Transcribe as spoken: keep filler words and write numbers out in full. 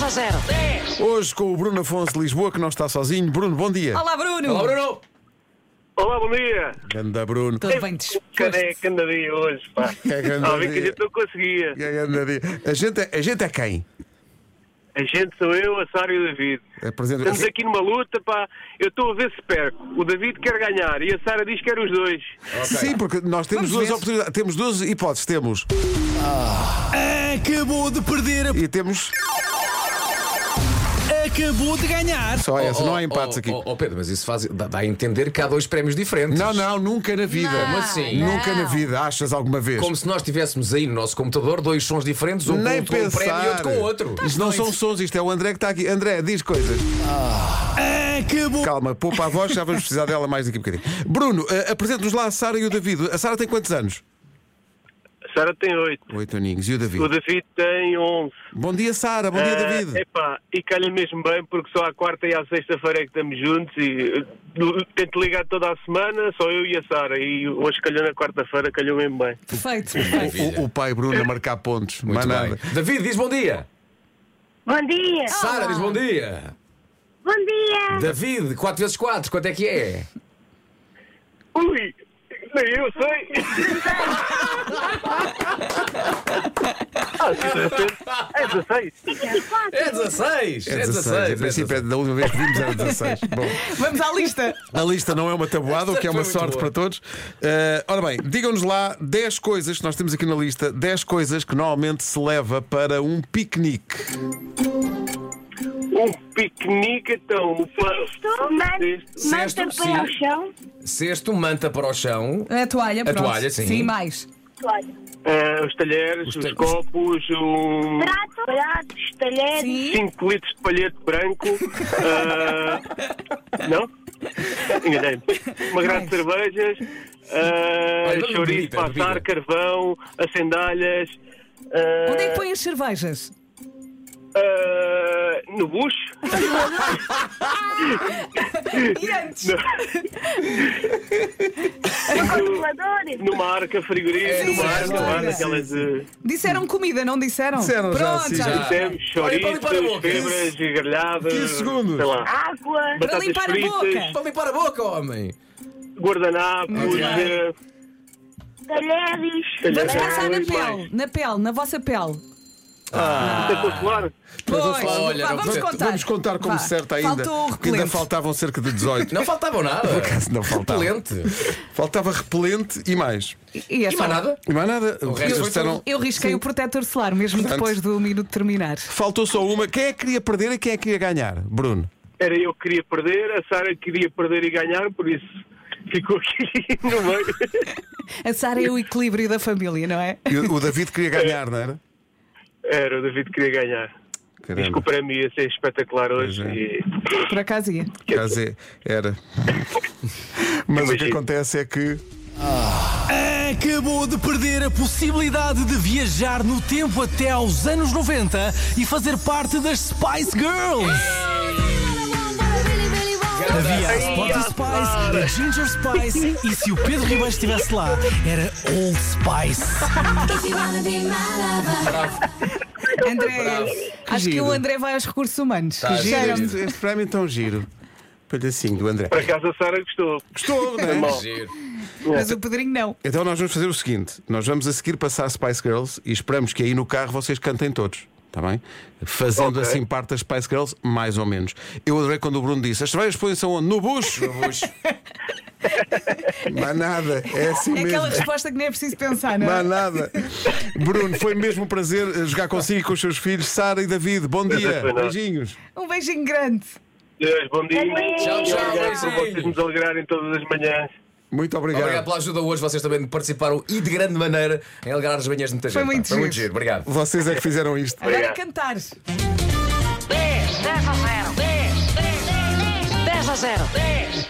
a zero. dez. Hoje com o Bruno Afonso de Lisboa, que não está sozinho. Bruno, bom dia. Olá, Bruno! Olá, Bruno! Olá, bom dia. Ganda Bruno. Tudo bem disposto? Cadê que anda dia hoje, pá? Que ganda Ah, vi que a dia. gente não conseguia. Que ganda dia. A gente, é- a gente é quem? A gente sou eu, a Sara e o David. É presente- Estamos aqui numa luta, pá. Eu estou a ver se perco. O David quer ganhar e a Sara diz que quer os dois. Sim, porque nós temos Vamos duas ver. oportunidades. Temos duas hipóteses. Temos. Acabou de perder, a... E temos. acabou de ganhar. Só essa, não há Oh, empates oh, aqui. Oh, oh, Pedro, mas isso faz, dá, dá a entender que há dois prémios diferentes. Não, não, nunca na vida. Não, Como assim? Nunca não. na vida. Achas alguma vez? Como se nós tivéssemos aí no nosso computador dois sons diferentes, um Nem com, com um prémio e pensar. outro com outro. Isto não são sons, isto é o André que está aqui. André, diz coisas. Acabou. Calma, poupa a voz, já vamos precisar dela mais daqui a bocadinho. Bruno, uh, apresenta-nos lá a Sara e o David. A Sara tem quantos anos? A Sara tem oito. Oito aninhos. E o David? O David tem onze. Bom dia, Sara. Bom dia, David. É epá, e calha mesmo bem porque só à quarta e à sexta-feira é que estamos juntos e uh, tento ligar toda a semana, só eu e a Sara. E hoje calhou na quarta-feira, calhou mesmo bem. Perfeito, perfeito. O, o pai Bruno a marcar pontos. Muito mais bem. nada. David, diz bom dia. Bom dia! Sara, diz bom dia. Bom dia! David, quatro vezes quatro, quanto é que é? Ui, nem eu sei. Ah, é dezasseis. É dezasseis. É dezasseis. Em princípio, é da última vez que vimos era dezasseis. Bom, Vamos à lista. a lista não é uma tabuada, o que é uma Foi muito sorte boa. para todos. Uh, ora bem, digam-nos lá dez coisas que nós temos aqui na lista, dez coisas que normalmente se leva para um piquenique. Um piquenique, então. Um plano. Manta, Cesto, manta sim. para o chão. Cesto, manta para o chão. A toalha, pronto. toalha, sim. Sim, mais. Toalha. Ah, os talheres, Os os, talheres. copos, um, Prato, pratos, talheres. Sim. cinco litros de palhete branco. Ah, não? Enganei-me. Uma grade de cervejas. ah, Olha, vamos chouriço bebida, para assar, bebida. carvão, acendalhas. ah, Onde é que põe as cervejas? ah, no bucho. E antes? No congelador. Numa arca frigorífica. Sim, Numa arca, sim, lá sim, naquelas. sim, ah, Disseram comida, não disseram? Disseram já, Pronto, sim, já. já. Temos Olha, para limpar a chouriços, boca. febras, grelhadas. quinze segundos. Sei lá. Água. Para Batatas limpar a fritas, boca. Para limpar a boca, homem. guardanapos. Ok. eh, Talheres. Vamos Talheres. pensar na Mais. pele, na pele, na vossa pele. protetor solar. Pois, Olha, vá, não vamos precisa- contar. Vamos contar como Vá. certo ainda. Faltou o que ainda repelente. faltavam cerca de dezoito. Não faltavam nada. Não faltava. Repelente. Faltava repelente e mais. E E esta? mais nada? E mais nada. O resto Eles foi disseram- tudo. Eu risquei Sim. o protetor solar, mesmo Portanto- depois do minuto terminar. Faltou só uma. Quem é que queria perder e quem é que queria ganhar? Bruno. Era eu que queria perder, a Sara queria perder e ganhar, por isso ficou aqui no meio. A Sara é o equilíbrio da família, não é? E o o David queria ganhar, não era? Era, o David queria ganhar. Diz que o Caramba. prémio ia ser espetacular hoje. Pois é. E... Por acaso ia. Caso é, era. Mas o que Imagino. acontece é que. Acabou de perder a possibilidade de viajar no tempo até aos anos noventa e fazer parte das Spice Girls. Havia a Sporty Spice, a Ginger Spice e se o Pedro Ribeiro estivesse lá, era Old Spice. André, acho que giro. o André vai aos recursos humanos. Tá, Giro, Cheira-me. este, este prémio é tão giro. Palhacinho do André. Por acaso a Sara gostou. Gostou, não é? Mal. Giro. Mas o Pedrinho não. Então nós vamos fazer o seguinte: nós vamos a seguir passar Spice Girls e esperamos que aí no carro vocês cantem todos. Está bem? Fazendo Ok. assim parte das Spice Girls, mais ou menos. Eu adorei quando o Bruno disse: as cervejas põem-se onde? No bucho! No bucho. Mais nada, é assim É aquela mesmo. resposta que nem é preciso pensar, não é? Mais nada. Bruno, foi mesmo um prazer eh, jogar consigo e com os seus filhos, Sara e David. Bom dia, foi nada. beijinhos. Um beijinho grande. Deus, bom dia. Tchau, tchau, Obrigado por beijinho. vocês nos alegrarem todas as manhãs. Muito obrigado. Obrigado pela ajuda hoje. Vocês também participaram e de grande maneira em alegrar as manhãs de muita Foi gente. muito pá. Foi muito giro. giro. Obrigado. Vocês é que fizeram isto. Agora Obrigado. cantar. dez, dez a zero. dez, dez, dez a zero. dez.